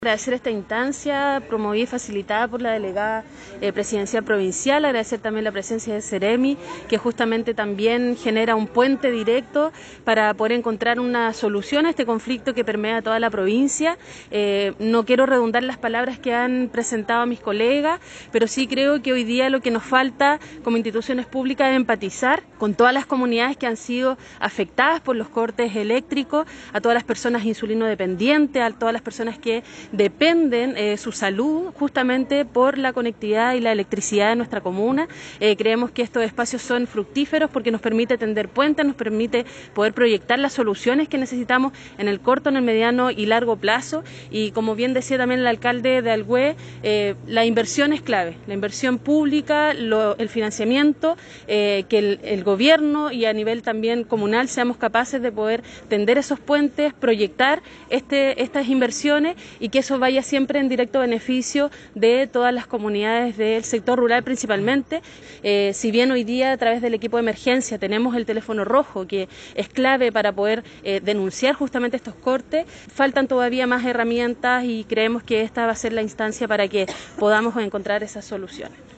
Agradecer esta instancia promovida y facilitada por la delegada presidencial provincial, agradecer también la presencia de Ceremi, que justamente también genera un puente directo para poder encontrar una solución a este conflicto que permea toda la provincia. No quiero redundar las palabras que han presentado mis colegas, pero sí creo que hoy día lo que nos falta como instituciones públicas es empatizar con todas las comunidades que han sido afectadas por los cortes eléctricos, a todas las personas insulinodependientes, a todas las personas que dependen su salud justamente por la conectividad y la electricidad de nuestra comuna. Creemos que estos espacios son fructíferos porque nos permite tender puentes, nos permite poder proyectar las soluciones que necesitamos en el corto, en el mediano y largo plazo. Y como bien decía también el alcalde de Alhué, la inversión es clave, la inversión pública, el financiamiento, que el gobierno y a nivel también comunal seamos capaces de poder tender esos puentes, proyectar estas inversiones y que eso vaya siempre en directo beneficio de todas las comunidades del sector rural principalmente. Si bien hoy día a través del equipo de emergencia tenemos el teléfono rojo, que es clave para poder denunciar justamente estos cortes, faltan todavía más herramientas y creemos que esta va a ser la instancia para que podamos encontrar esas soluciones.